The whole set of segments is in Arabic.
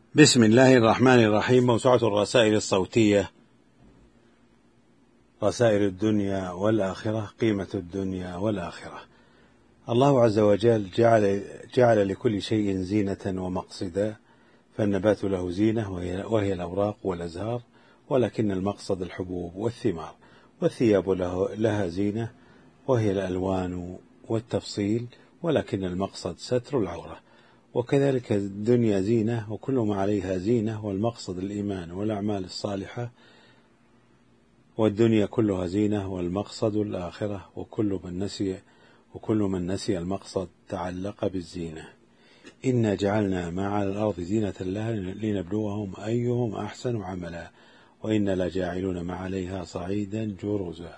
بسم الله الرحمن الرحيم. موسوعة الرسائل الصوتية، رسائل الدنيا والآخرة، قيمة الدنيا والآخرة. الله عز وجل جعل لكل شيء زينة ومقصدا، فالنبات له زينة وهي الأوراق والأزهار، ولكن المقصد الحبوب والثمار، والثياب لها زينة وهي الألوان والتفصيل، ولكن المقصد ستر العورة. وكذلك الدنيا زينة وكل ما عليها زينة، والمقصد الإيمان والأعمال الصالحة. والدنيا كلها زينة والمقصد الآخرة، وكل من نسي المقصد تعلق بالزينة. إنا جعلنا ما على الأرض زينة لها لنبلوهم أيهم أحسن عملا، وإنا لجاعلون ما عليها صعيدا جرزا.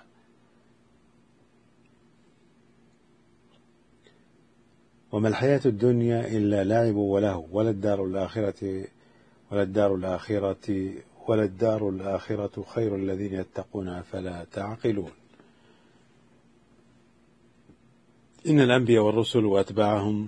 وما الحياة الدنيا إلا لعب ولهو، وللدار الآخرة خير الذين يتقون أفلا تعقلون. إن الأنبياء والرسل وأتباعهم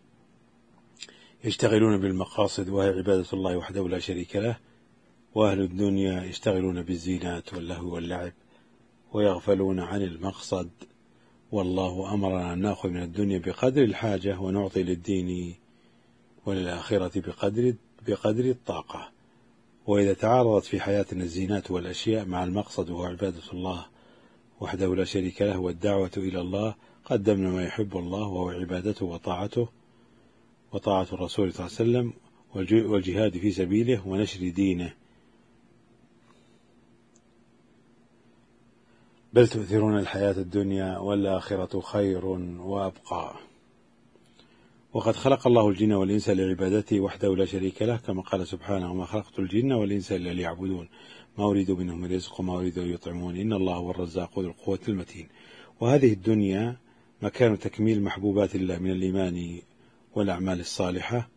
يشتغلون بالمقاصد، وهي عبادة الله وحده لا شريك له، وأهل الدنيا يشتغلون بالزينات واللهو واللعب ويغفلون عن المقصد. والله أمرنا أن نأخذ من الدنيا بقدر الحاجة، ونعطي للدين وللآخرة بقدر الطاقة. وإذا تعارضت في حياتنا الزينات والأشياء مع المقصد وهو عبادة الله وحده لا شريك له والدعوة إلى الله، قدمنا ما يحب الله وهو عبادته وطاعة الرسول صلى الله عليه وسلم والجهاد في سبيله ونشر دينه. بل تؤثرون الحياة الدنيا والآخرة خير وأبقى. وقد خلق الله الجن والإنس لعبادته وحده لا شريك له، كما قال سبحانه: وما خلقت الجن والإنس إلا ليعبدون ما أريد منهم من رزق وما أريد أن يطعمون إن الله هو الرزاق ذو القوة المتين. وهذه الدنيا مكان تكميل محبوبات الله من الإيمان والأعمال الصالحة،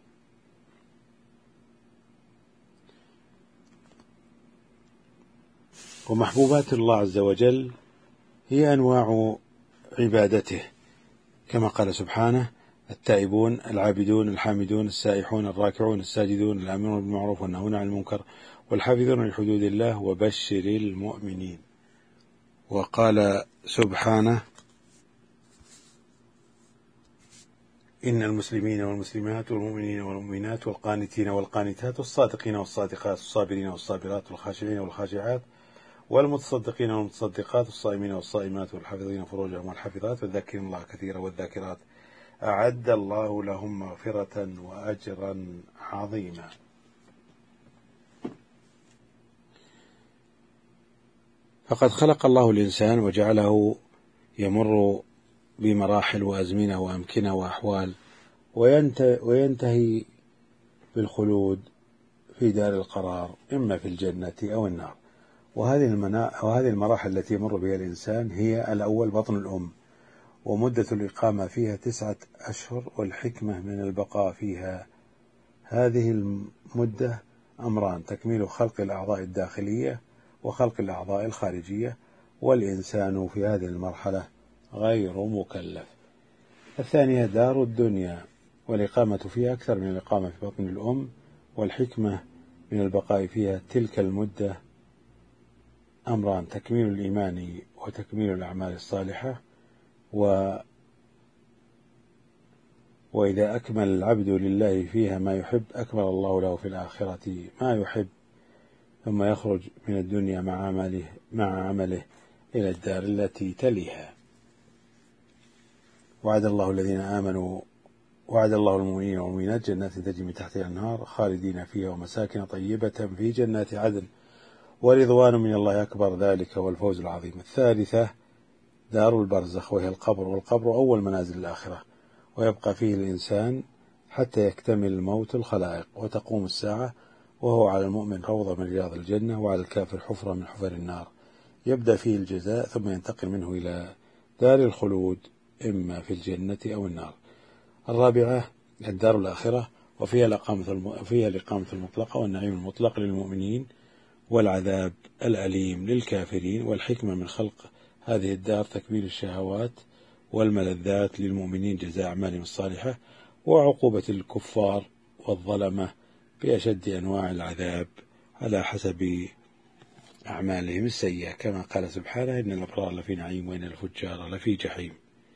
ومحبوبات الله عز وجل هي أنواع عبادته، كما قال سبحانه: التائبون العابدون الحامدون السائحون الراكعون الساجدون الآمرون بالمعروف والناهون عن المنكر والحافظون لحدود الله وبشر المؤمنين. وقال سبحانه: إن المسلمين والمسلمات والمؤمنين والمؤمنات والقانتين والقانتات والصادقين والصادقات والصابرين والصابرات والخاشعين والخاشعات والمتصدقين والمتصدقات والصائمين والصائمات والحافظين فروجهم والحافظات والذاكرين الله كثيرا والذاكرات أعد الله لهم مغفرة وأجرا عظيما. فقد خلق الله الإنسان وجعله يمر بمراحل وأزمنة وأمكنة وأحوال، وينتهي بالخلود في دار القرار، إما في الجنة أو النار. وهذه المراحل التي يمر بها الإنسان هي: الأول بطن الأم، ومدة الإقامة فيها 9 أشهر، والحكمة من البقاء فيها هذه المدة أمران: تكميل خلق الأعضاء الداخلية وخلق الأعضاء الخارجية، والإنسان في هذه المرحلة غير مكلف. الثانية دار الدنيا، والإقامة فيها أكثر من الإقامة في بطن الأم، والحكمة من البقاء فيها تلك المدة أمران: تكميل الإيمان وتكميل الأعمال الصالحة. وإذا أكمل العبد لله فيها ما يحب، أكمل الله له في الآخرة ما يحب، ثم يخرج من الدنيا مع عمله إلى الدار التي تليها. وعد الله المؤمنين والمؤمنات جنات تجري من تحتها الأنهار خالدين فيها ومساكن طيبة في جنات عدن ورضوان من الله أكبر، ذلك هو الفوز العظيم. الثالثة دار البرزخ، وهي القبر، والقبر أول منازل الآخرة، ويبقى فيه الإنسان حتى يكتمل موت الخلائق وتقوم الساعة، وهو على المؤمن روضة من رياض الجنة، وعلى الكافر حفرة من حفر النار. يبدأ فيه الجزاء ثم ينتقل منه إلى دار الخلود، إما في الجنة أو النار. الرابعة الدار الآخرة، وفيها الإقامة المطلقة والنعيم المطلق للمؤمنين، والعذاب الأليم للكافرين. والحكمة من خلق هذه الدار تكميل الشهوات والملذات للمؤمنين جزاء أعمالهم الصالحة، وعقوبة الكفار والظلمة بأشد أنواع العذاب على حسب أعمالهم السيئة، كما قال سبحانه: إن الأبرار لفي نعيم وإن الفجار لفي جحيم.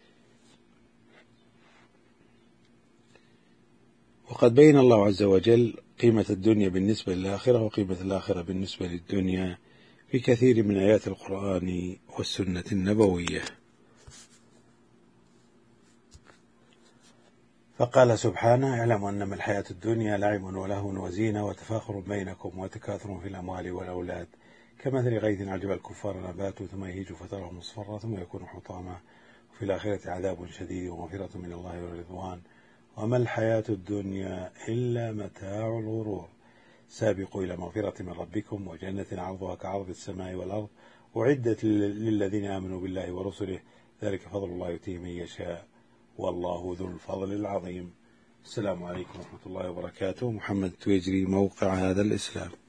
وقد بين الله عز وجل قيمة الدنيا بالنسبة للآخرة وقيمة الآخرة بالنسبة للدنيا في كثير من آيات القرآن والسنة النبوية. فقال سبحانه: اعلموا أنما الحياة الدنيا لعب ولهو وزينة وتفاخر بينكم وتكاثر في الأموال والأولاد كمثل غيث أعجب الكفار نباته ثم يهيج فتراه مصفرا ثم يكون حطاما وفي الآخرة عذاب شديد ومغفرة من الله ورضوان وما الحياة الدنيا إلا متاع الغرور. سابقوا إلى مغفرة من ربكم وجنة عرضها كعرض السماء والأرض أعدت للذين آمنوا بالله ورسله ذلك فضل الله يؤتيه من يشاء والله ذو الفضل العظيم. السلام عليكم ورحمة الله وبركاته. محمد تويجري، موقع هذا الإسلام.